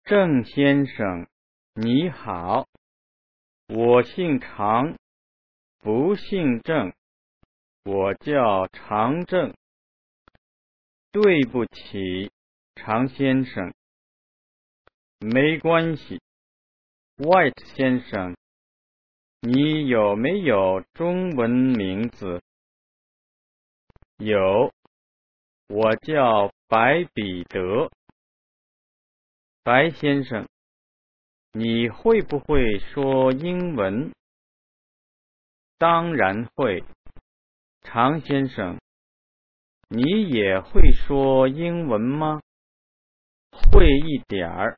郑先生，你好，我姓常，不姓郑，我叫常正。对不起，常先生。没关系。White 先生，你有没有中文名字？有，我叫白彼得。白先生，你会不会说英文？当然会。常先生，你也会说英文吗？会一点儿。